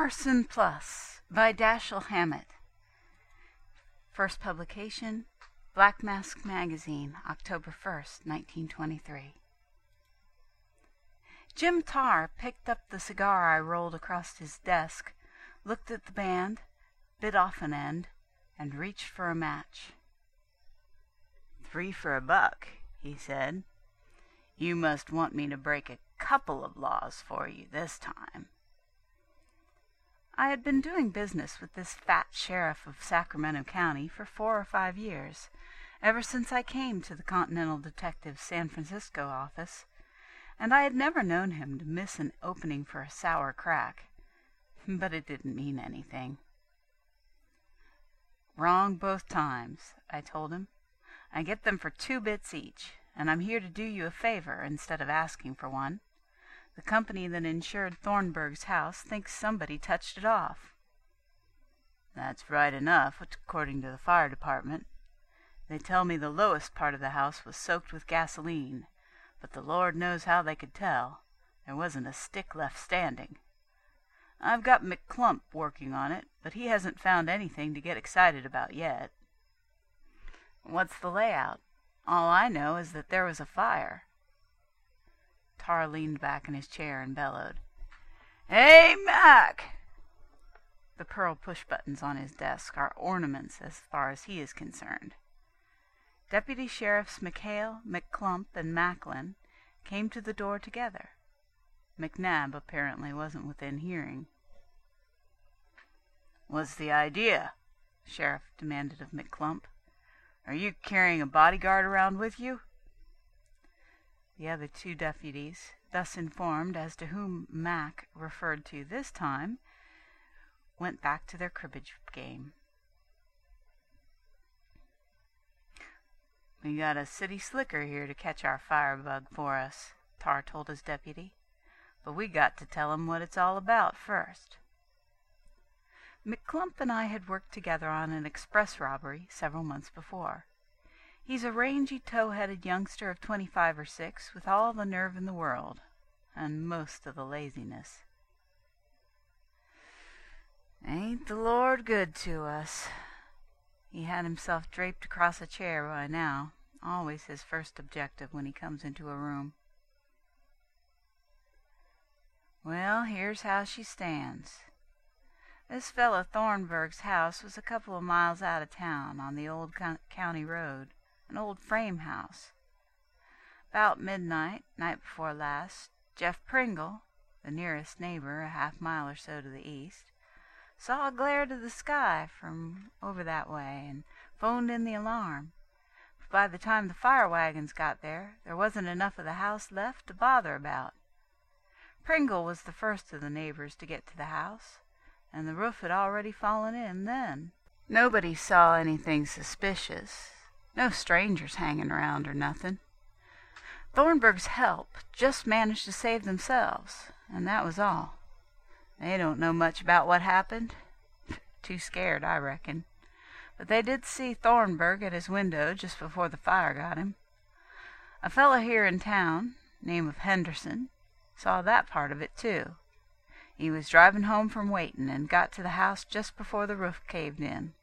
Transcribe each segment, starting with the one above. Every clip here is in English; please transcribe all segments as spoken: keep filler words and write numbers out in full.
Arson Plus by Dashiell Hammett. First publication, Black Mask Magazine, October first, nineteen twenty-three. Jim Tarr picked up the cigar I rolled across his desk, looked at the band, bit off an end, and reached for a match. "Three for a buck," he said. "You must want me to break a couple of laws for you this time." I had been doing business with this fat sheriff of Sacramento County for four or five years, ever since I came to the Continental Detective's San Francisco office, and I had never known him to miss an opening for a sour crack, but it didn't mean anything. "Wrong both times," I told him. "I get them for two bits each, and I'm here to do you a favor instead of asking for one. The company that insured Thornburg's house thinks somebody touched it off." "That's right enough, according to the fire department. They tell me the lowest part of the house was soaked with gasoline, but the Lord knows how they could tell. There wasn't a stick left standing. I've got McClump working on it, but he hasn't found anything to get excited about yet." "What's the layout? All I know is that there was a fire." Tarr leaned back in his chair and bellowed, "Hey, Mac!" The pearl push-buttons on his desk are ornaments as far as he is concerned. Deputy Sheriffs McHale, McClump, and Macklin came to the door together. McNabb apparently wasn't within hearing. "What's the idea?" the sheriff demanded of McClump. "Are you carrying a bodyguard around with you?" The other two deputies, thus informed as to whom Mac referred to this time, went back to their cribbage game. "We got a city slicker here to catch our firebug for us," Tarr told his deputy. "But we got to tell him what it's all about first." McClump and I had worked together on an express robbery several months before. He's a rangy, tow-headed youngster of twenty-five or six, with all the nerve in the world, and most of the laziness. "Ain't the Lord good to us?" He had himself draped across a chair by now, always his first objective when he comes into a room. "Well, here's how she stands. This fellow Thornburg's house was a couple of miles out of town on the old county road, an old frame house. About midnight, night before last, Jeff Pringle, the nearest neighbor a half mile or so to the east, saw a glare to the sky from over that way and phoned in the alarm. But by the time the fire wagons got there, there wasn't enough of the house left to bother about. Pringle was the first of the neighbors to get to the house, and the roof had already fallen in then. Nobody saw anything suspicious. No strangers hanging around or nothing. Thornburg's help just managed to save themselves, and that was all. They don't know much about what happened. Too scared, I reckon. But they did see Thornburg at his window just before the fire got him. A fellow here in town, name of Henderson, saw that part of it, too. He was driving home from waiting and got to the house just before the roof caved in.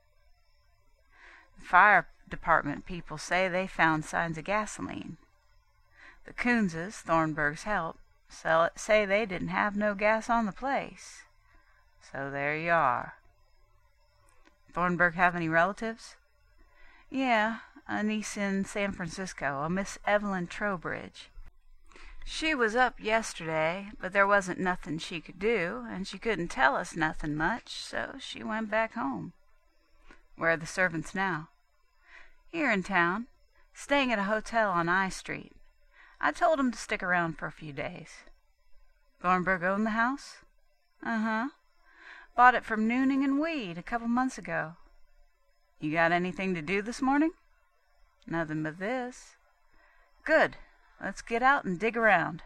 The fire department people say they found signs of gasoline. The Coonses, Thornburg's help, say they didn't have no gas on the place. So there you are." "Thornburg have any relatives?" "Yeah, a niece in San Francisco, a Miss Evelyn Trowbridge. She was up yesterday, but there wasn't nothing she could do, and she couldn't tell us nothing much, so she went back home." "Where are the servants now?" "Here in town, staying at a hotel on I Street. I told 'em to stick around for a few days." "Thornburg owned the house?" "Uh-huh. Bought it from Nooning and Weed a couple months ago." "You got anything to do this morning?" "Nothing but this." "Good. Let's get out and dig around."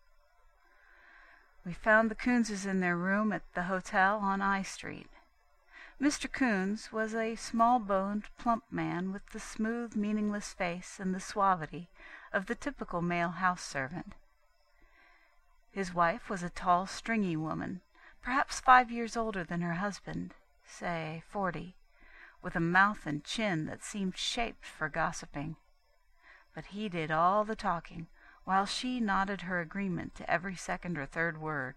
We found the Coonses in their room at the hotel on I Street. Mister Coons was a small-boned, plump man with the smooth, meaningless face and the suavity of the typical male house servant. His wife was a tall, stringy woman, perhaps five years older than her husband, say forty, with a mouth and chin that seemed shaped for gossiping. But he did all the talking, while she nodded her agreement to every second or third word.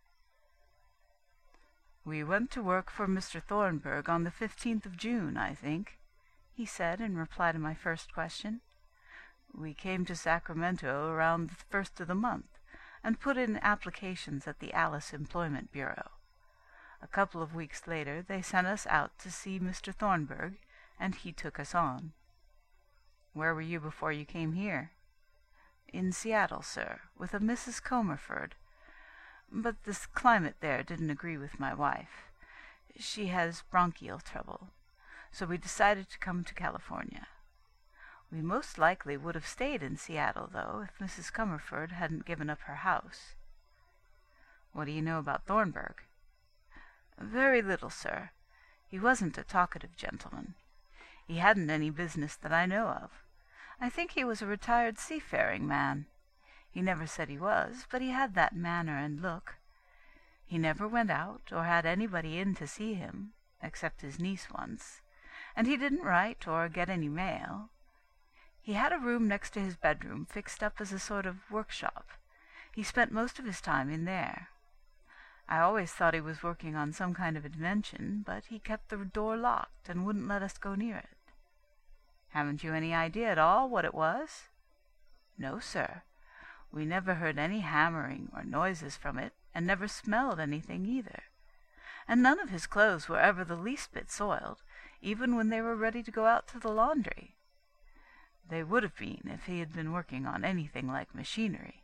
"We went to work for Mister Thornburg on the fifteenth of June, I think," he said in reply to my first question. "We came to Sacramento around the first of the month, and put in applications at the Alice Employment Bureau. A couple of weeks later they sent us out to see Mister Thornburg, and he took us on." "Where were you before you came here?" "In Seattle, sir, with a Missus Comerford. But this climate there didn't agree with my wife. She has bronchial trouble, so we decided to come to California. We most likely would have stayed in Seattle, though, if Missus Comerford hadn't given up her house." "What do you know about Thornburg?" "Very little, sir. He wasn't a talkative gentleman. He hadn't any business that I know of. I think he was a retired seafaring man. He never said he was, but he had that manner and look. He never went out or had anybody in to see him, except his niece once, and he didn't write or get any mail. He had a room next to his bedroom fixed up as a sort of workshop. He spent most of his time in there. I always thought he was working on some kind of invention, but he kept the door locked and wouldn't let us go near it." "Haven't you any idea at all what it was?" "No, sir. We never heard any hammering or noises from it, and never smelled anything either. And none of his clothes were ever the least bit soiled, even when they were ready to go out to the laundry. They would have been if he had been working on anything like machinery."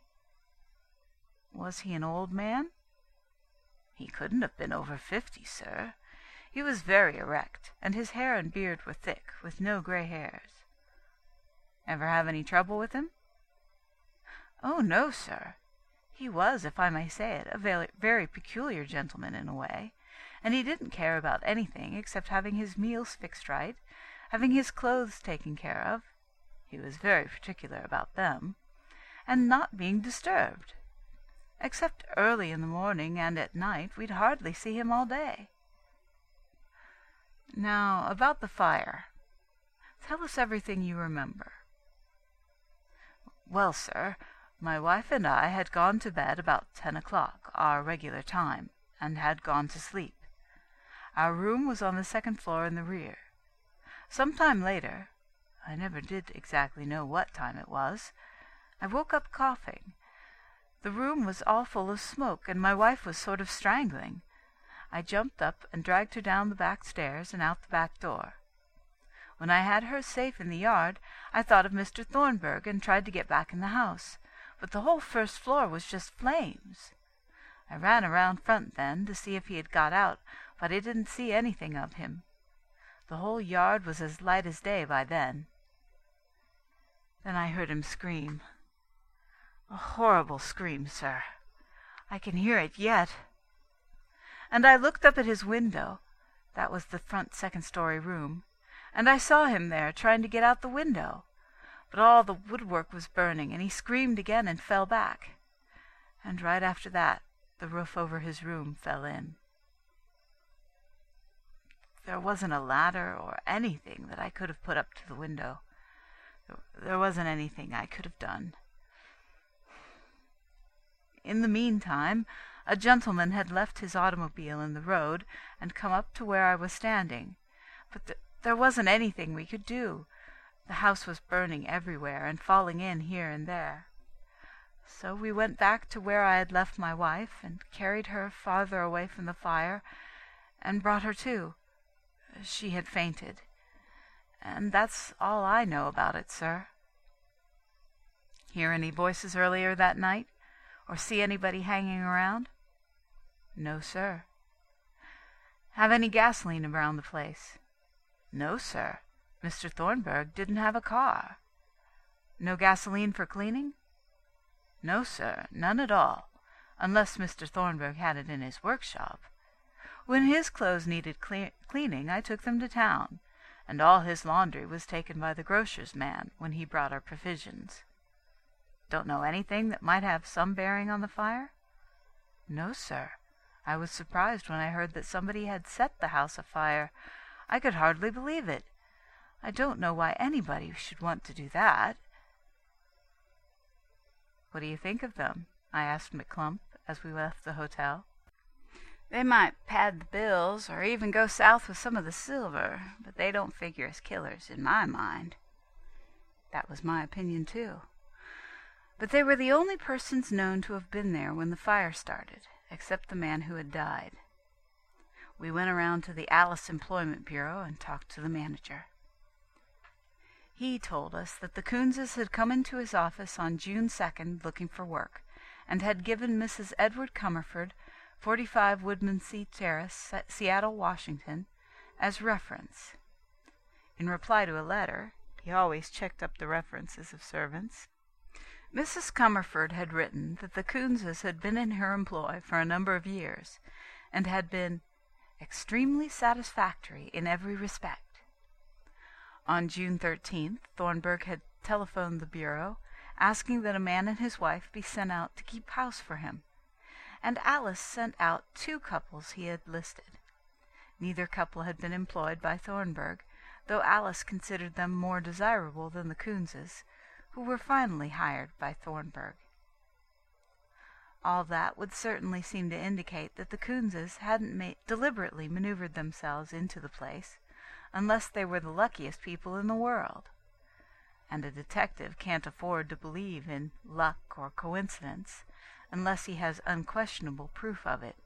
"Was he an old man?" "He couldn't have been over fifty, sir. He was very erect, and his hair and beard were thick, with no gray hairs." "Ever have any trouble with him?" "Oh, no, sir. He was, if I may say it, a very, very peculiar gentleman in a way, and he didn't care about anything except having his meals fixed right, having his clothes taken care of, he was very particular about them, and not being disturbed. Except early in the morning and at night, we'd hardly see him all day." "Now, about the fire. Tell us everything you remember." "Well, sir, my wife and I had gone to bed about ten o'clock, our regular time, and had gone to sleep. Our room was on the second floor in the rear. Some time later, I never did exactly know what time it was, I woke up coughing. The room was all full of smoke, and my wife was sort of strangling. I jumped up and dragged her down the back stairs and out the back door. When I had her safe in the yard, I thought of Mister Thornburg and tried to get back in the house, but the whole first floor was just flames. I ran around front then to see if he had got out, but I didn't see anything of him. The whole yard was as light as day by then. Then I heard him scream. A horrible scream, sir. I can hear it yet. And I looked up at his window. That was the front second-story room. And I saw him there, trying to get out the window. But all the woodwork was burning, and he screamed again and fell back. And right after that, the roof over his room fell in. There wasn't a ladder or anything that I could have put up to the window. There wasn't anything I could have done. In the meantime, a gentleman had left his automobile in the road and come up to where I was standing. But th- there wasn't anything we could do. The house was burning everywhere and falling in here and there. So we went back to where I had left my wife and carried her farther away from the fire and brought her to. She had fainted. And that's all I know about it, sir." "Hear any voices earlier that night? Or see anybody hanging around?" "No, sir." "Have any gasoline around the place?" "No, sir. Mister Thornburg didn't have a car." "No gasoline for cleaning?" "No, sir, none at all, unless Mister Thornburg had it in his workshop. When his clothes needed cle- cleaning, I took them to town, and all his laundry was taken by the grocer's man when he brought our provisions." "Don't know anything that might have some bearing on the fire?" "No, sir. I was surprised when I heard that somebody had set the house afire. I could hardly believe it. I don't know why anybody should want to do that." "What do you think of them?" I asked McClump as we left the hotel. "They might pad the bills, or even go south with some of the silver, but they don't figure as killers in my mind." That was my opinion, too. But they were the only persons known to have been there when the fire started, except the man who had died. We went around to the Alice Employment Bureau and talked to the manager. He told us that the Coonses had come into his office on June second looking for work, and had given Missus Edward Comerford, forty-five Woodmansea Terrace, Seattle, Washington, as reference. In reply to a letter, he always checked up the references of servants, Missus Comerford had written that the Coonses had been in her employ for a number of years, and had been extremely satisfactory in every respect. On June thirteenth, Thornburg had telephoned the Bureau, asking that a man and his wife be sent out to keep house for him, and Alice sent out two couples he had listed. Neither couple had been employed by Thornburg, though Alice considered them more desirable than the Coonses, who were finally hired by Thornburg. All that would certainly seem to indicate that the Coonses hadn't ma- deliberately maneuvered themselves into the place, unless they were the luckiest people in the world. And a detective can't afford to believe in luck or coincidence unless he has unquestionable proof of it.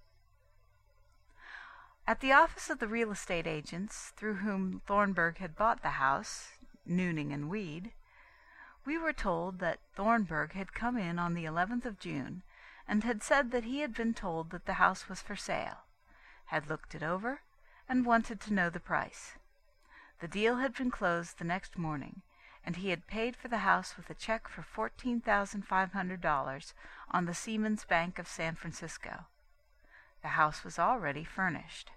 At the office of the real estate agents through whom Thornburg had bought the house, Nooning and Weed, we were told that Thornburg had come in on the eleventh of June and had said that he had been told that the house was for sale, had looked it over, and wanted to know the price. The deal had been closed the next morning, and he had paid for the house with a check for fourteen thousand five hundred dollars on the Siemens Bank of San Francisco. The house was already furnished.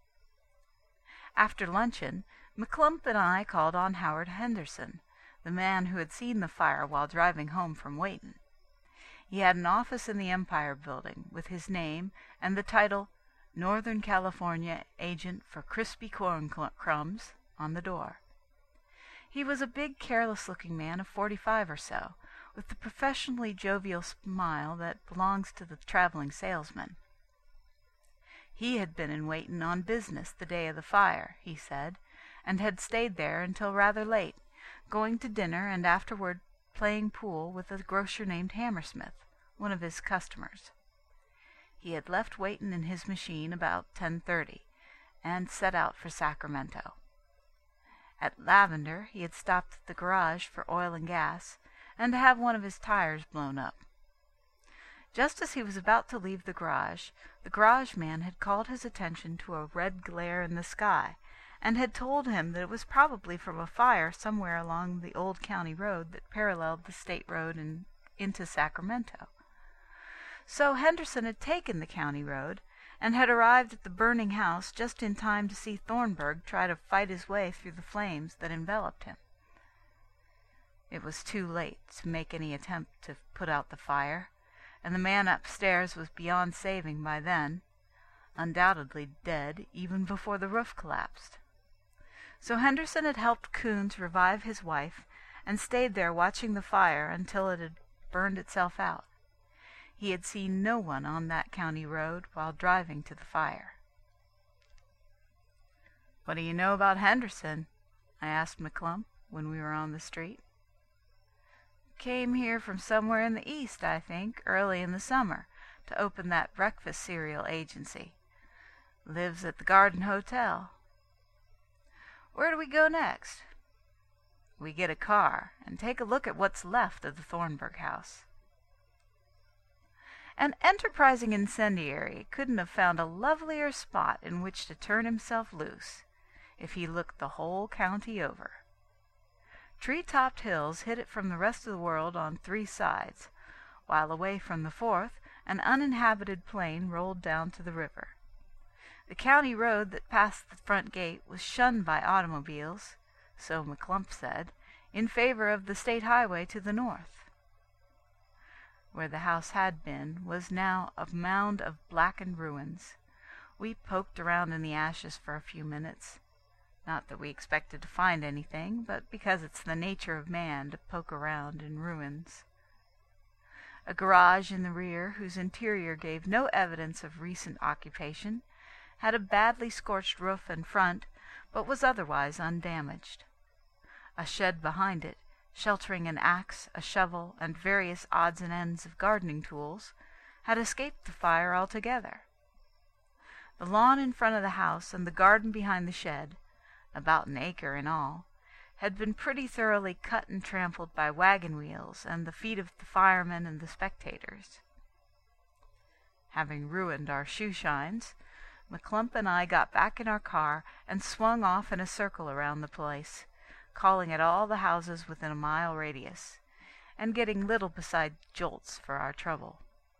After luncheon, McClump and I called on Howard Henderson, the man who had seen the fire while driving home from Wayton. He had an office in the Empire Building, with his name and the title Northern California Agent for Crispy Corn Crumbs on the door. He was a big, careless-looking man of forty-five or so, with the professionally jovial smile that belongs to the traveling salesman. He had been in Wayton on business the day of the fire, he said, and had stayed there until rather late, going to dinner and afterward playing pool with a grocer named Hammersmith, one of his customers. He had left Wayton in his machine about ten thirty, and set out for Sacramento. At Lavender he had stopped at the garage for oil and gas, and to have one of his tires blown up. Just as he was about to leave the garage, the garage man had called his attention to a red glare in the sky, and had told him that it was probably from a fire somewhere along the old county road that paralleled the state road and into Sacramento. So Henderson had taken the county road, and had arrived at the burning house just in time to see Thornburg try to fight his way through the flames that enveloped him. It was too late to make any attempt to put out the fire, and the man upstairs was beyond saving by then, undoubtedly dead even before the roof collapsed. So Henderson had helped Coons revive his wife, and stayed there watching the fire until it had burned itself out. He had seen no one on that county road while driving to the fire. "What do you know about Henderson?" I asked McClump when we were on the street. "Came here from somewhere in the East, I think, early in the summer, to open that breakfast cereal agency. Lives at the Garden Hotel." "Where do we go next?" "We get a car and take a look at what's left of the Thornburg house." An enterprising incendiary couldn't have found a lovelier spot in which to turn himself loose, if he looked the whole county over. Tree-topped hills hid it from the rest of the world on three sides, while away from the fourth an uninhabited plain rolled down to the river. The county road that passed the front gate was shunned by automobiles, so McClump said, in favor of the state highway to the north. Where the house had been was now a mound of blackened ruins. We poked around in the ashes for a few minutes. Not that we expected to find anything, but because it's the nature of man to poke around in ruins. A garage in the rear, whose interior gave no evidence of recent occupation, had a badly scorched roof in front, but was otherwise undamaged. A shed behind it, sheltering an axe, a shovel, and various odds and ends of gardening tools, had escaped the fire altogether. The lawn in front of the house and the garden behind the shed, about an acre in all, had been pretty thoroughly cut and trampled by wagon wheels and the feet of the firemen and the spectators. Having ruined our shoe shines, McClump and I got back in our car and swung off in a circle around the place, calling at all the houses within a mile radius, and getting little beside jolts for our trouble.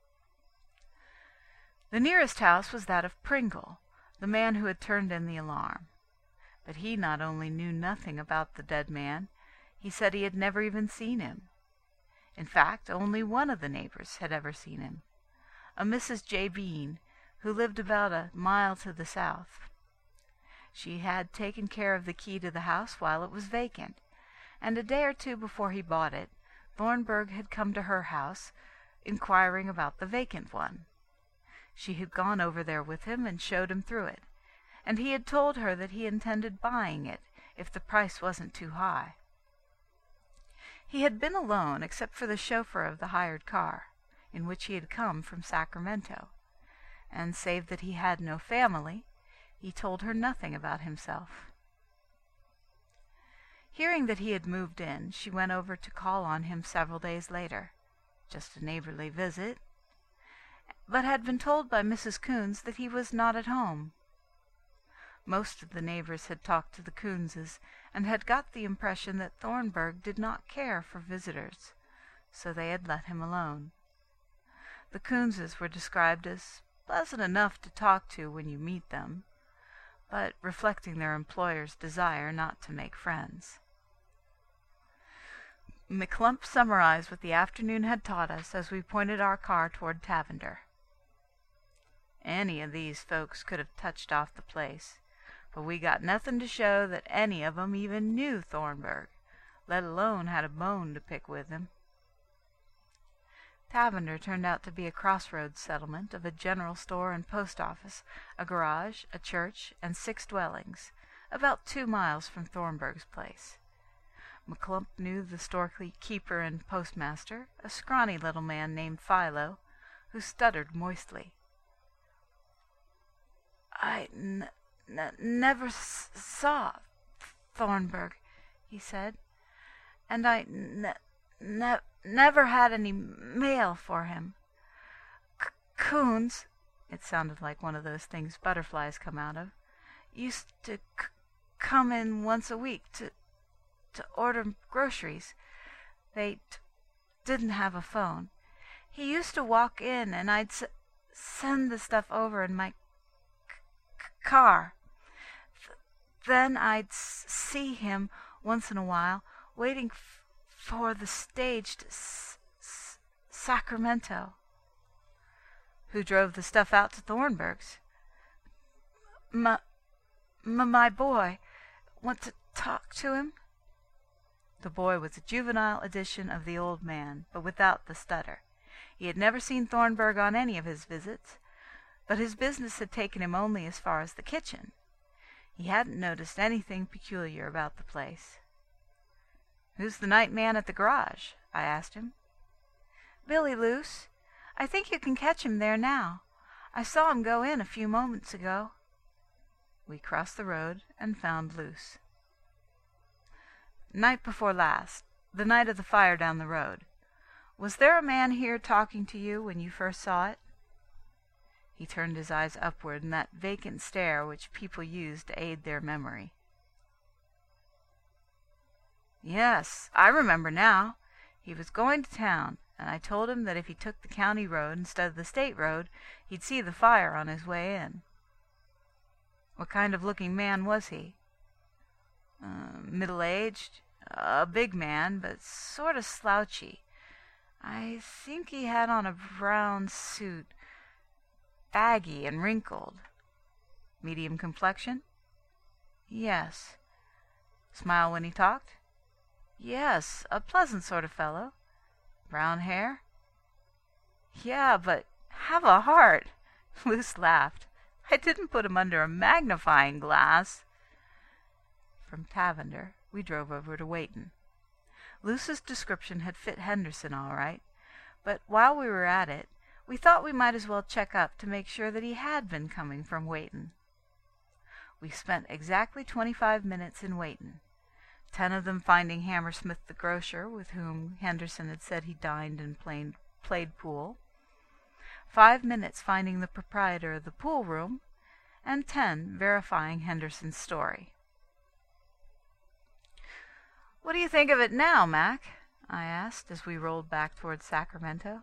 The nearest house was that of Pringle, the man who had turned in the alarm. But he not only knew nothing about the dead man, he said he had never even seen him. In fact, only one of the neighbors had ever seen him, a Missus J. Bean, who lived about a mile to the south. She had taken care of the key to the house while it was vacant, and a day or two before he bought it, Thornburg had come to her house, inquiring about the vacant one. She had gone over there with him and showed him through it, and he had told her that he intended buying it if the price wasn't too high. He had been alone except for the chauffeur of the hired car, in which he had come from Sacramento, and save that he had no family, he told her nothing about himself. Hearing that he had moved in, she went over to call on him several days later, just a neighborly visit, but had been told by Missus Coons that he was not at home. Most of the neighbors had talked to the Coonses, and had got the impression that Thornburg did not care for visitors, so they had let him alone. The Coonses were described as pleasant enough to talk to when you meet them, but reflecting their employer's desire not to make friends. McClump summarized what the afternoon had taught us as we pointed our car toward Tavender. Any of these folks could have touched off the place, but we got nothing to show that any of 'em even knew Thornburg, let alone had a bone to pick with him. Tavender turned out to be a crossroads settlement of a general store and post office, a garage, a church, and six dwellings, about two miles from Thornburg's place. McClump knew the storekeeper and postmaster, a scrawny little man named Philo, who stuttered moistly. "I n- n- never s- saw Thornburg," he said, "and I n- n- never had any mail for him. C- Coons," it sounded like one of those things butterflies come out of, "used to c- come in once a week to to order groceries. They t- didn't have a phone. He used to walk in, and I'd s- send the stuff over in my c- c- car. Th- then I'd s- see him once in a while, waiting f- for the stage to s- s- Sacramento." "Who drove the stuff out to Thornburg's?" M- m- my boy. Want to talk to him?" The boy was a juvenile edition of the old man, but without the stutter. He had never seen Thornburg on any of his visits, but his business had taken him only as far as the kitchen. He hadn't noticed anything peculiar about the place. "Who's the night man at the garage?" I asked him. "Billy Luce. I think you can catch him there now. I saw him go in a few moments ago." We crossed the road and found Luce. "Night before last, the night of the fire down the road. Was there a man here talking to you when you first saw it?" He turned his eyes upward in that vacant stare which people use to aid their memory. "Yes, I remember now. He was going to town, and I told him that if he took the county road instead of the state road, he'd see the fire on his way in." "What kind of looking man was he?" Uh, middle-aged, a big man, but sort of slouchy. I think he had on a brown suit, baggy and wrinkled. Medium complexion? Yes. Smile when he talked? Yes, a pleasant sort of fellow. Brown hair? Yeah, but have a heart. Luce laughed. I didn't put him under a magnifying glass. From Tavender, we drove over to Weyton. Luce's description had fit Henderson all right, but while we were at it, we thought we might as well check up to make sure that he had been coming from Weyton. We spent exactly twenty-five minutes in Weyton, ten of them finding Hammersmith the grocer, with whom Henderson had said he dined and played, played pool, five minutes finding the proprietor of the pool room, and ten verifying Henderson's story. "What do you think of it now, Mac?" I asked as we rolled back towards Sacramento.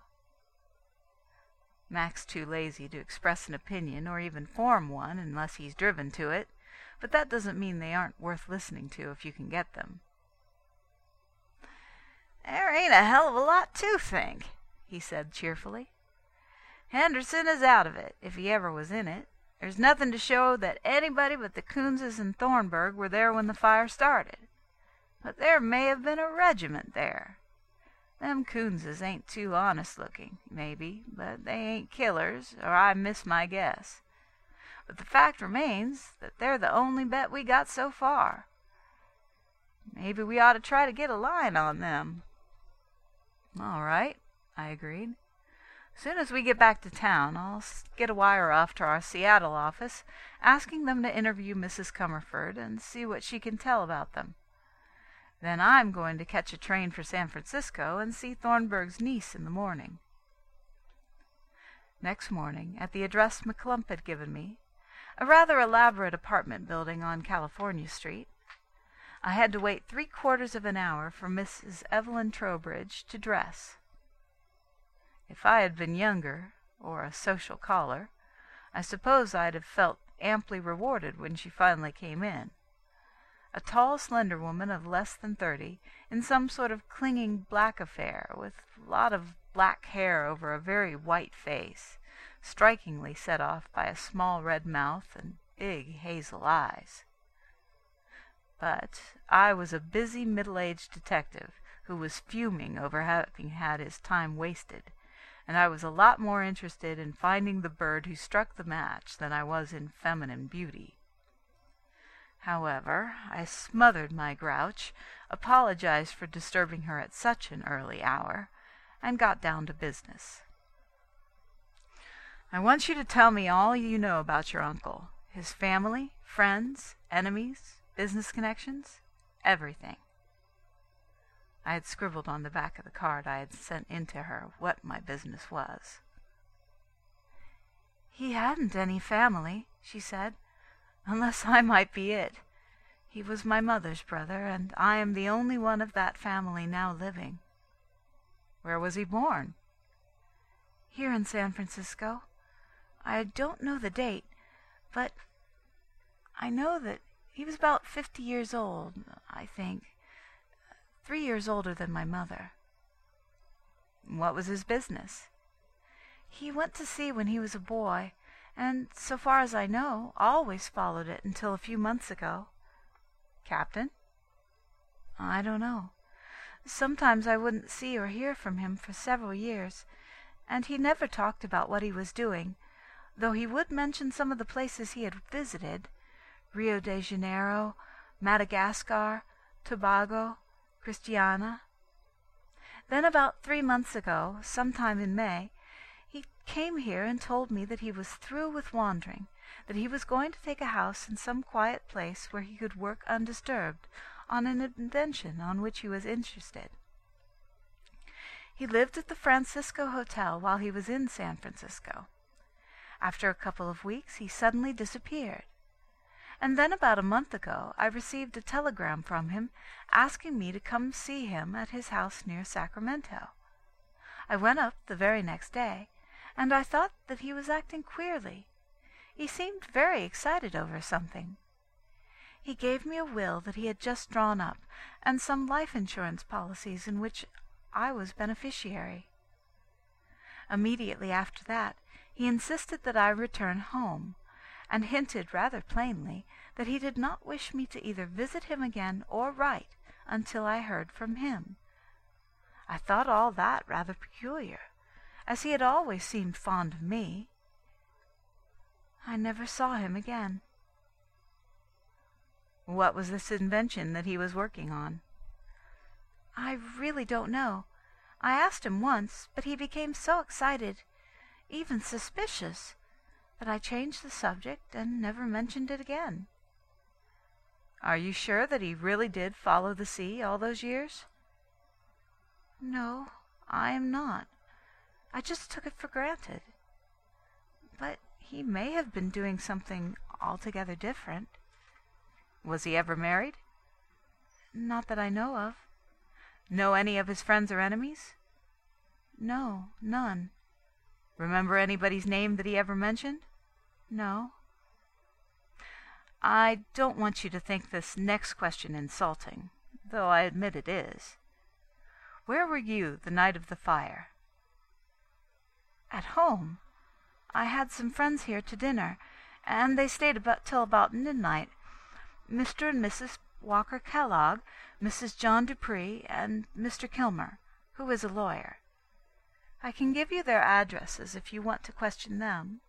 Mac's too lazy to express an opinion or even form one unless he's driven to it, but that doesn't mean they aren't worth listening to if you can get them. "There ain't a hell of a lot to think," he said cheerfully. "Henderson is out of it, if he ever was in it. There's nothing to show that anybody but the Coonses and Thornburg were there when the fire started. But there may have been a regiment there. Them Coonses ain't too honest-looking, maybe, but they ain't killers, or I miss my guess. But the fact remains that they're the only bet we got so far. Maybe we ought to try to get a line on them." "All right," I agreed. "As soon as we get back to town, I'll get a wire off to our Seattle office, asking them to interview Missus Comerford and see what she can tell about them. Then I'm going to catch a train for San Francisco and see Thornburg's niece in the morning." Next morning, at the address McClump had given me, a rather elaborate apartment building on California Street, I had to wait three quarters of an hour for Missus Evelyn Trowbridge to dress. If I had been younger, or a social caller, I suppose I'd have felt amply rewarded when she finally came in. A tall, slender woman of less than thirty, in some sort of clinging black affair, with a lot of black hair over a very white face, strikingly set off by a small red mouth and big hazel eyes. But I was a busy middle-aged detective who was fuming over having had his time wasted, and I was a lot more interested in finding the bird who struck the match than I was in feminine beauty. However, I smothered my grouch, apologized for disturbing her at such an early hour, and got down to business. "I want you to tell me all you know about your uncle, his family, friends, enemies, business connections, everything." I had scribbled on the back of the card I had sent in to her what my business was. "He hadn't any family," she said, "unless I might be it. He was my mother's brother, and I am the only one of that family now living." "Where was he born?" "Here in San Francisco. I don't know the date, but I know that he was about fifty years old, I think. Three years older than my mother." "What was his business?" "He went to sea when he was a boy, and, so far as I know, always followed it until a few months ago." "Captain?" "I don't know. Sometimes I wouldn't see or hear from him for several years, and he never talked about what he was doing, though he would mention some of the places he had visited: Rio de Janeiro, Madagascar, Tobago, Christiana. Then about three months ago, sometime in May, he came here and told me that he was through with wandering, that he was going to take a house in some quiet place where he could work undisturbed on an invention on which he was interested. He lived at the Francisco Hotel while he was in San Francisco. After a couple of weeks he suddenly disappeared. And then about a month ago I received a telegram from him asking me to come see him at his house near Sacramento. I went up the very next day, and I thought that he was acting queerly. He seemed very excited over something. He gave me a will that he had just drawn up, and some life insurance policies in which I was beneficiary. Immediately after that, he insisted that I return home, and hinted rather plainly that he did not wish me to either visit him again or write until I heard from him. I thought all that rather peculiar, as he had always seemed fond of me. I never saw him again. What was this invention that he was working on? I really don't know. I asked him once, but he became so excited, even suspicious, that I changed the subject and never mentioned it again. Are you sure that he really did follow the sea all those years? No, I am not. I just took it for granted. But he may have been doing something altogether different. Was he ever married? Not that I know of. Know any of his friends or enemies? No, none. Remember anybody's name that he ever mentioned? No. I don't want you to think this next question insulting, though I admit it is. Where were you the night of the fire? At home. I had some friends here to dinner, and they stayed about till about midnight. Mister and Missus Walker Kellogg, Missus John Dupree, and Mister Kilmer, who is a lawyer. I can give you their addresses if you want to question them.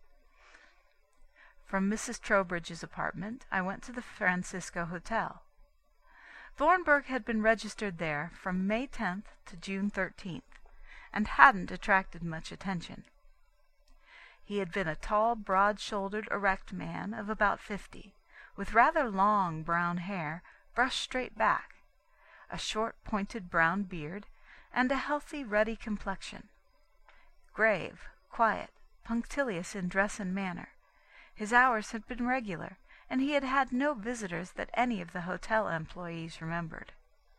From Missus Trowbridge's apartment, I went to the Francisco Hotel. Thornburg had been registered there from May tenth to June thirteenth, and hadn't attracted much attention. He had been a tall, broad-shouldered, erect man of about fifty, with rather long brown hair brushed straight back, a short, pointed brown beard, and a healthy, ruddy complexion. Grave, quiet, punctilious in dress and manner, his hours had been regular, and he had had no visitors that any of the hotel employees remembered.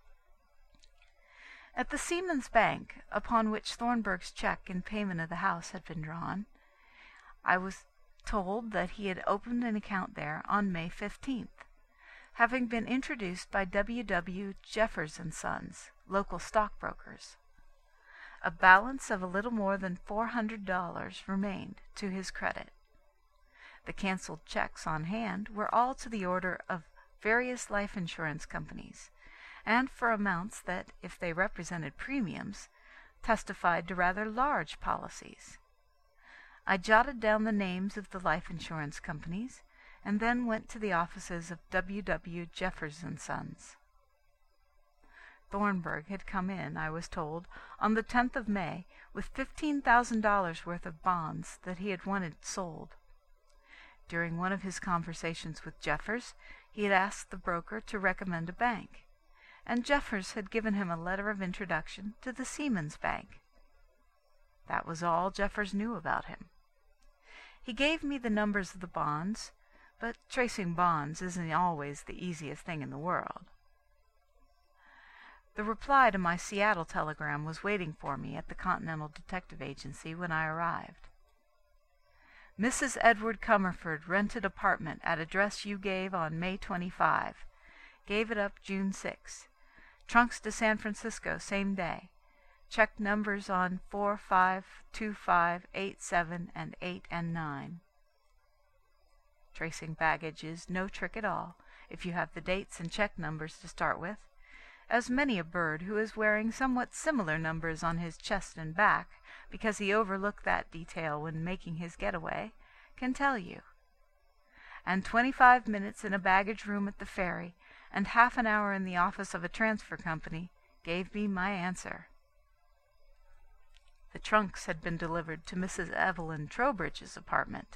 At the Seamen's Bank, upon which Thornburg's check in payment of the house had been drawn, I was told that he had opened an account there on May fifteenth, having been introduced by W. W. Jeffers and Sons, local stockbrokers. A balance of a little more than four hundred dollars remained to his credit. The canceled checks on hand were all to the order of various life insurance companies, and for amounts that, if they represented premiums, testified to rather large policies. I jotted down the names of the life insurance companies, and then went to the offices of W. W. Jeffers and Sons. Thornburg had come in, I was told, on the tenth of May, with fifteen thousand dollars worth of bonds that he had wanted sold. During one of his conversations with Jeffers, he had asked the broker to recommend a bank, and Jeffers had given him a letter of introduction to the Seamen's Bank. That was all Jeffers knew about him. He gave me the numbers of the bonds, but tracing bonds isn't always the easiest thing in the world. The reply to my Seattle telegram was waiting for me at the Continental Detective Agency when I arrived. Missus Edward Comerford rented apartment at address you gave on May twenty-fifth. Gave it up June sixth. Trunks to San Francisco same day. Check numbers on four, five, two, five, eight, seven, and eight and nine. Tracing baggage is no trick at all, if you have the dates and check numbers to start with, as many a bird who is wearing somewhat similar numbers on his chest and back, because he overlooked that detail when making his getaway, can tell you. And twenty-five minutes in a baggage room at the ferry, and half an hour in the office of a transfer company, gave me my answer. The trunks had been delivered to Missus Evelyn Trowbridge's apartment.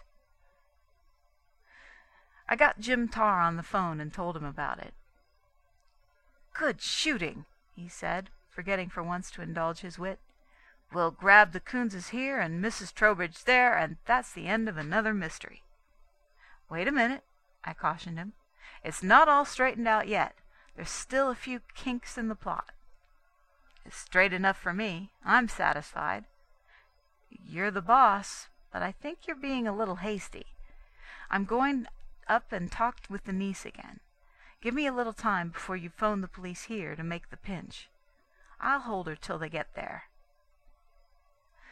I got Jim Tarr on the phone and told him about it. "Good shooting," he said, forgetting for once to indulge his wit. "We'll grab the Coonses here and Missus Trowbridge there, and that's the end of another mystery." "Wait a minute," I cautioned him. "It's not all straightened out yet. There's still a few kinks in the plot." "It's straight enough for me. I'm satisfied." "You're the boss, but I think you're being a little hasty. I'm going up and talk with the niece again. Give me a little time before you phone the police here to make the pinch. I'll hold her till they get there."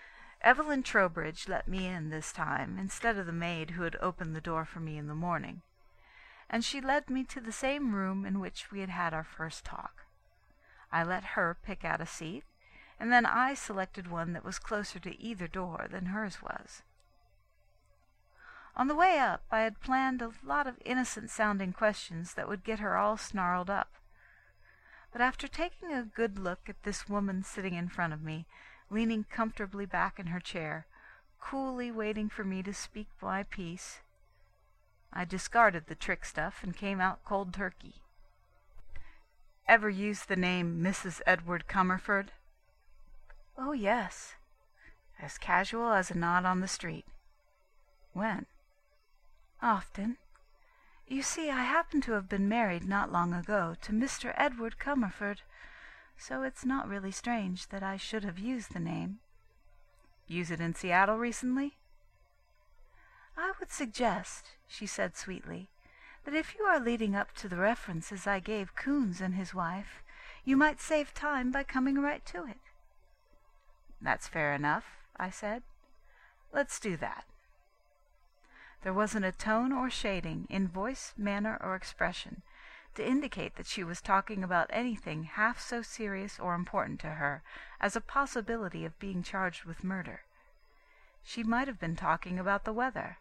Evelyn Trowbridge let me in this time, instead of the maid who had opened the door for me in the morning, and she led me to the same room in which we had had our first talk. I let her pick out a seat, and then I selected one that was closer to either door than hers was. On the way up, I had planned a lot of innocent-sounding questions that would get her all snarled up. But after taking a good look at this woman sitting in front of me, leaning comfortably back in her chair, coolly waiting for me to speak my piece, I discarded the trick stuff and came out cold turkey. Ever used the name Missus Edward Comerford? Oh, yes. As casual as a nod on the street. When? Often. You see, I happen to have been married not long ago to Mister Edward Comerford, so it's not really strange that I should have used the name. Use it in Seattle recently? I would suggest, she said sweetly, that if you are leading up to the references I gave Coons and his wife, you might save time by coming right to it. That's fair enough, I said. Let's do that. There wasn't a tone or shading in voice, manner, or expression to indicate that she was talking about anything half so serious or important to her as a possibility of being charged with murder. She might have been talking about the weather.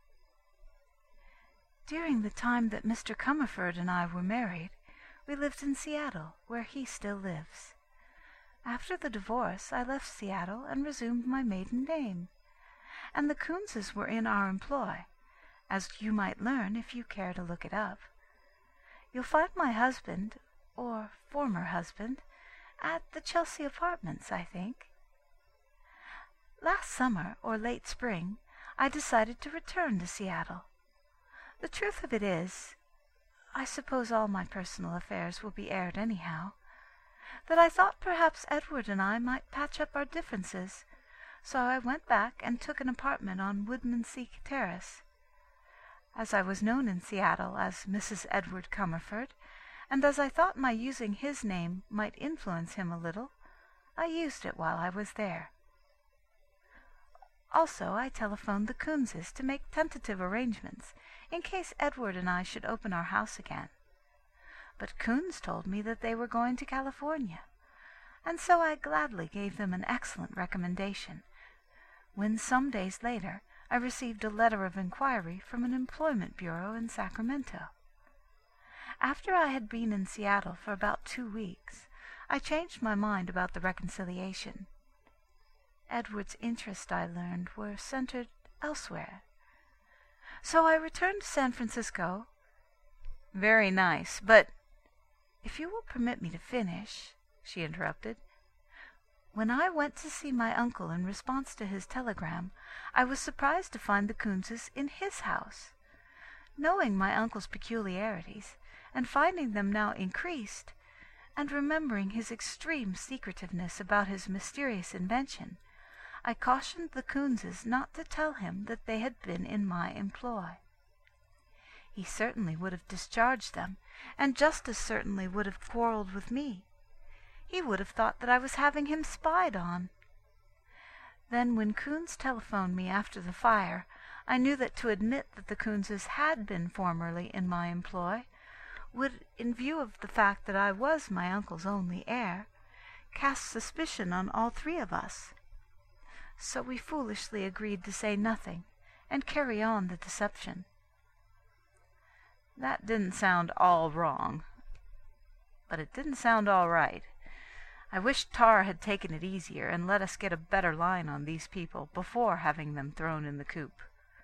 During the time that Mister Comerford and I were married, we lived in Seattle, where he still lives. After the divorce, I left Seattle and resumed my maiden name, and the Coonses were in our employ, as you might learn if you care to look it up. You'll find my husband, or former husband, at the Chelsea Apartments, I think. Last summer, or late spring, I decided to return to Seattle. The truth of it is, I suppose all my personal affairs will be aired anyhow, that I thought perhaps Edward and I might patch up our differences, so I went back and took an apartment on Woodmansea Terrace. As I was known in Seattle as Missus Edward Comerford, and as I thought my using his name might influence him a little, I used it while I was there. Also, I telephoned the Coonses to make tentative arrangements in case Edward and I should open our house again. But Coons told me that they were going to California, and so I gladly gave them an excellent recommendation, when some days later I received a letter of inquiry from an employment bureau in Sacramento. After I had been in Seattle for about two weeks, I changed my mind about the reconciliation. Edward's interests, I learned, were centered elsewhere. So I returned to San Francisco. Very nice, but if you will permit me to finish, she interrupted. When I went to see my uncle in response to his telegram, I was surprised to find the Coonses in his house. Knowing my uncle's peculiarities, and finding them now increased, and remembering his extreme secretiveness about his mysterious invention, I cautioned the Coonses not to tell him that they had been in my employ. He certainly would have discharged them, and just as certainly would have quarreled with me. He would have thought that I was having him spied on. Then when Coons telephoned me after the fire, I knew that to admit that the Coonses had been formerly in my employ would, in view of the fact that I was my uncle's only heir, cast suspicion on all three of us. So we foolishly agreed to say nothing and carry on the deception. That didn't sound all wrong, but it didn't sound all right. I wish Tar had taken it easier and let us get a better line on these people before having them thrown in the coop.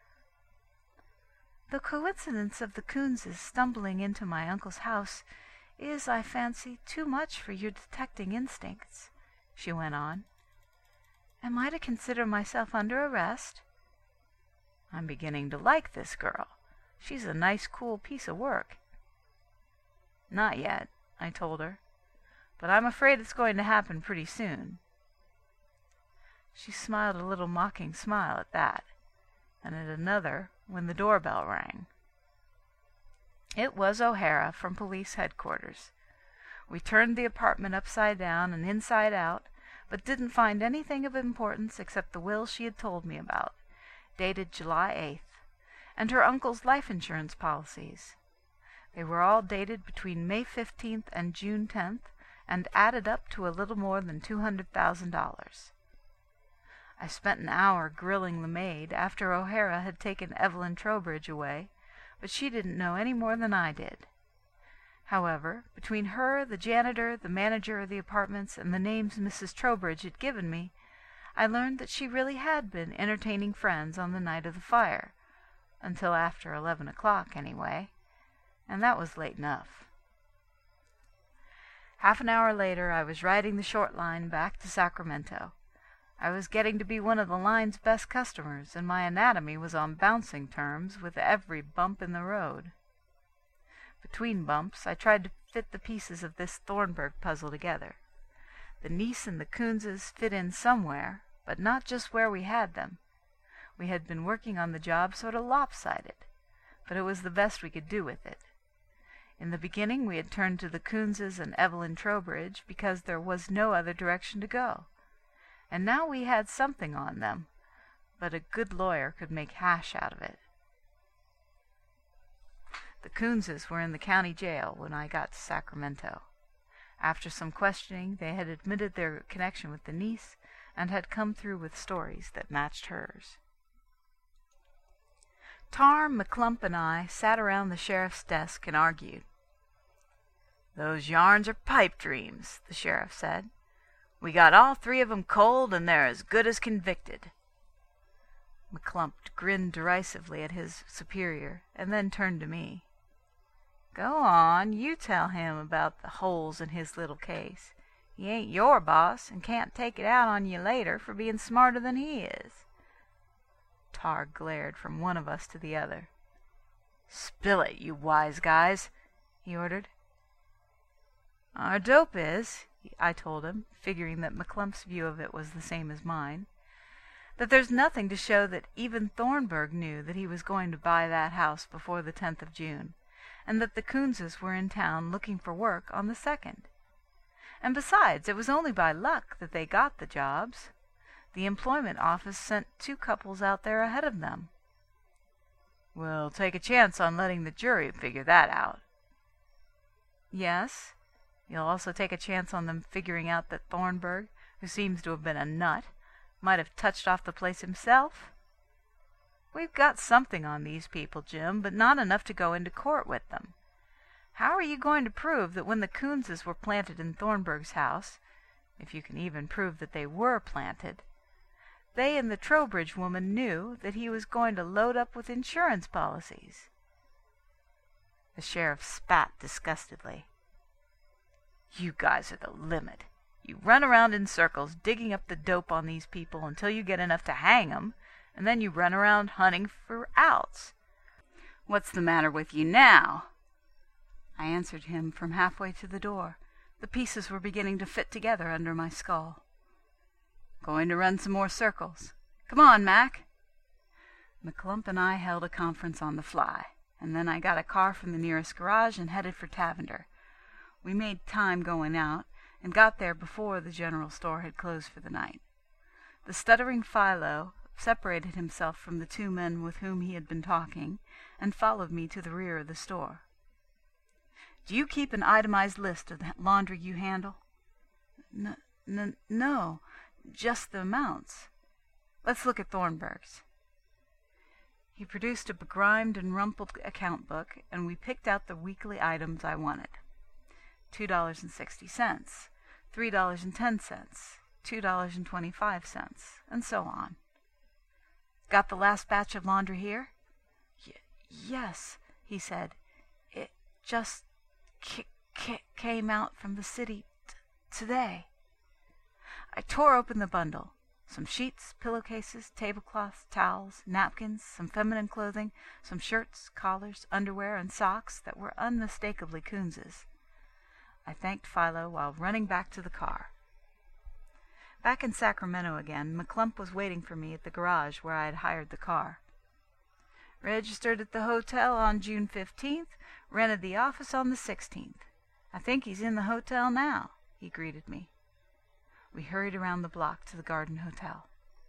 The coincidence of the Coonses stumbling into my uncle's house is, I fancy, too much for your detecting instincts, she went on. Am I to consider myself under arrest? I'm beginning to like this girl. She's a nice, cool piece of work. Not yet, I told her, but I'm afraid it's going to happen pretty soon. She smiled a little mocking smile at that, and at another when the doorbell rang. It was O'Hara from police headquarters. We turned the apartment upside down and inside out, but didn't find anything of importance except the will she had told me about, dated July eighth, and her uncle's life insurance policies. They were all dated between May fifteenth and June tenth, and added up to a little more than two hundred thousand dollars. I spent an hour grilling the maid after O'Hara had taken Evelyn Trowbridge away, but she didn't know any more than I did. However, between her, the janitor, the manager of the apartments, and the names Missus Trowbridge had given me, I learned that she really had been entertaining friends on the night of the fire, until after eleven o'clock, anyway, and that was late enough. Half an hour later, I was riding the short line back to Sacramento. I was getting to be one of the line's best customers, and my anatomy was on bouncing terms with every bump in the road. Between bumps, I tried to fit the pieces of this Thornburg puzzle together. The niece and the Coonses fit in somewhere, but not just where we had them. We had been working on the job sort of lopsided, but it was the best we could do with it. In the beginning, we had turned to the Coonses and Evelyn Trowbridge because there was no other direction to go. And now we had something on them, but a good lawyer could make hash out of it. The Coonses were in the county jail when I got to Sacramento. After some questioning, they had admitted their connection with the niece and had come through with stories that matched hers. Tarm, McClump, and I sat around the sheriff's desk and argued. "Those yarns are pipe dreams," the sheriff said. "We got all three of 'em cold, and they're as good as convicted." McClump grinned derisively at his superior, and then turned to me. "Go on, you tell him about the holes in his little case. He ain't your boss, and can't take it out on you later for being smarter than he is." Tar glared from one of us to the other. "Spill it, you wise guys," he ordered. "Our dope is," I told him, figuring that McClump's view of it was the same as mine, "that there's nothing to show that even Thornburg knew that he was going to buy that house before the tenth of June, and that the Coonses were in town looking for work on the second. And besides, it was only by luck that they got the jobs. The employment office sent two couples out there ahead of them." "We'll take a chance on letting the jury figure that out." "Yes. You'll also take a chance on them figuring out that Thornburg, who seems to have been a nut, might have touched off the place himself? We've got something on these people, Jim, but not enough to go into court with them. How are you going to prove that when the Coonses were planted in Thornburg's house, if you can even prove that they were planted, they and the Trowbridge woman knew that he was going to load up with insurance policies?" The sheriff spat disgustedly. "You guys are the limit. You run around in circles digging up the dope on these people until you get enough to hang 'em, and then you run around hunting for outs. What's the matter with you now?" I answered him from halfway to the door. The pieces were beginning to fit together under my skull. "Going to run some more circles. Come on, Mac." McClump and I held a conference on the fly, and then I got a car from the nearest garage and headed for Tavender. We made time going out, and got there before the general store had closed for the night. The stuttering Philo separated himself from the two men with whom he had been talking, and followed me to the rear of the store. "Do you keep an itemized list of the laundry you handle?" N n no, just the amounts. Let's look at Thornburg's." He produced a begrimed and rumpled account book, and we picked out the weekly items I wanted. Two dollars and sixty cents, three dollars and ten cents, two dollars and twenty-five cents, and so on. "Got the last batch of laundry here?" Y yes, he said. "It just c c came out from the city t today." I tore open the bundle. Some sheets, pillowcases, tablecloths, towels, napkins, some feminine clothing, some shirts, collars, underwear, and socks that were unmistakably Coons's. I thanked Philo while running back to the car. Back in Sacramento again, McClump was waiting for me at the garage where I had hired the car. "Registered at the hotel on June fifteenth, rented the office on the sixteenth. I think he's in the hotel now," he greeted me. We hurried around the block to the Garden Hotel.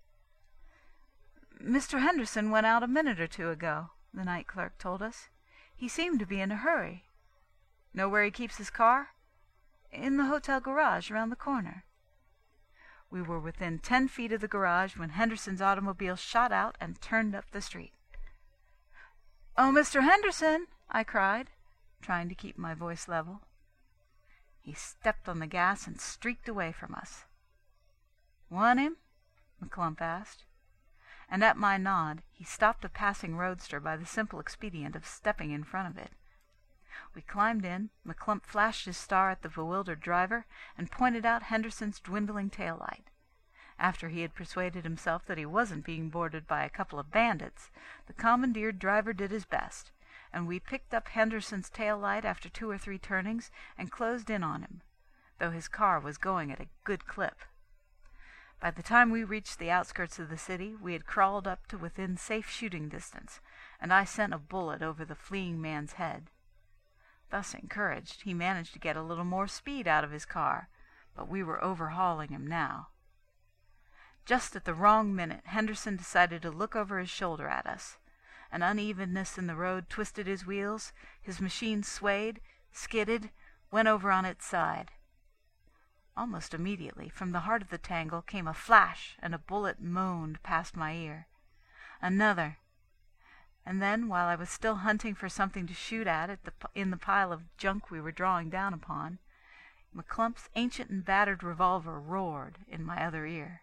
"Mister Henderson went out a minute or two ago," the night clerk told us. "He seemed to be in a hurry." "Know where he keeps his car?" "In the hotel garage around the corner." We were within ten feet of the garage when Henderson's automobile shot out and turned up the street. "Oh, Mister Henderson!" I cried, trying to keep my voice level. He stepped on the gas and streaked away from us. "Want him?" McClump asked. And at my nod, he stopped a passing roadster by the simple expedient of stepping in front of it. We climbed in, McClump flashed his star at the bewildered driver, and pointed out Henderson's dwindling taillight. After he had persuaded himself that he wasn't being boarded by a couple of bandits, the commandeered driver did his best, and we picked up Henderson's taillight after two or three turnings and closed in on him, though his car was going at a good clip. By the time we reached the outskirts of the city, we had crawled up to within safe shooting distance, and I sent a bullet over the fleeing man's head. Thus encouraged, he managed to get a little more speed out of his car, but we were overhauling him now. Just at the wrong minute, Henderson decided to look over his shoulder at us. An unevenness in the road twisted his wheels, his machine swayed, skidded, went over on its side. Almost immediately, from the heart of the tangle, came a flash, and a bullet moaned past my ear. Another. And then, while I was still hunting for something to shoot at, at the, in the pile of junk we were drawing down upon, McClump's ancient and battered revolver roared in my other ear.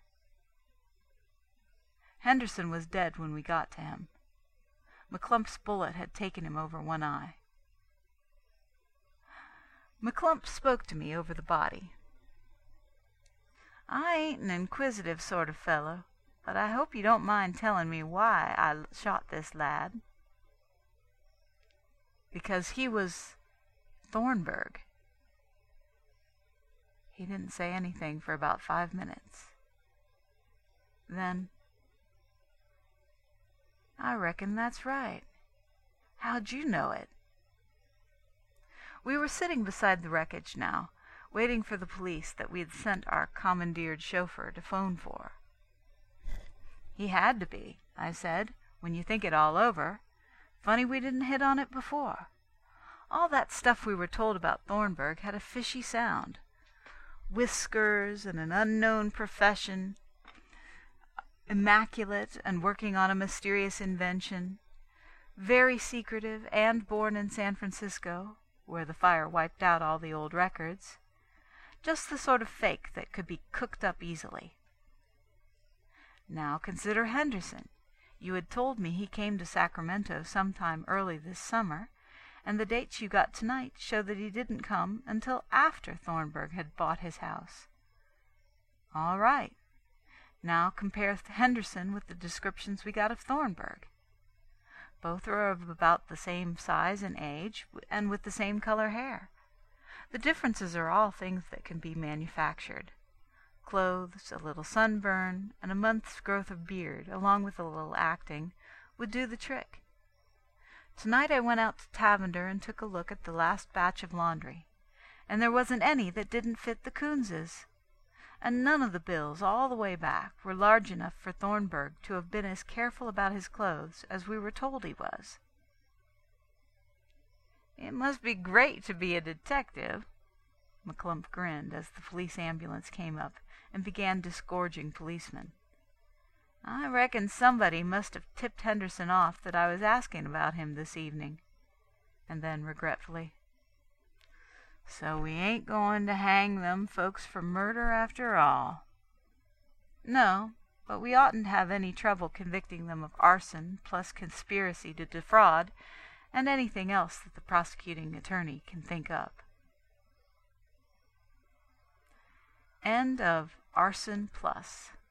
Henderson was dead when we got to him. McClump's bullet had taken him over one eye. McClump spoke to me over the body. "I ain't an inquisitive sort of fellow, but I hope you don't mind telling me why I shot this lad." "Because he was Thornburg." He didn't say anything for about five minutes. Then, "I reckon that's right. How'd you know it?" We were sitting beside the wreckage now, waiting for the police that we had sent our commandeered chauffeur to phone for. "He had to be," I said, "when you think it all over. Funny we didn't hit on it before. All that stuff we were told about Thornburg had a fishy sound. Whiskers and an unknown profession, immaculate and working on a mysterious invention, very secretive and born in San Francisco, where the fire wiped out all the old records. Just the sort of fake that could be cooked up easily. Now consider Henderson. You had told me he came to Sacramento sometime early this summer, and the dates you got tonight show that he didn't come until after Thornburg had bought his house. All right. Now compare Henderson with the descriptions we got of Thornburg. Both are of about the same size and age, and with the same color hair. The differences are all things that can be manufactured. Clothes, a little sunburn, and a month's growth of beard, along with a little acting, would do the trick. Tonight I went out to Tavender and took a look at the last batch of laundry, and there wasn't any that didn't fit the Coonses. And none of the bills, all the way back, were large enough for Thornburg to have been as careful about his clothes as we were told he was. "It must be great to be a detective." McClump grinned as the police ambulance came up and began disgorging policemen. "I reckon somebody must have tipped Henderson off that I was asking about him this evening." And then, regretfully, "So we ain't going to hang them folks for murder after all." "No, but we oughtn't to have any trouble convicting them of arson plus conspiracy to defraud and anything else that the prosecuting attorney can think up." End of Arson Plus.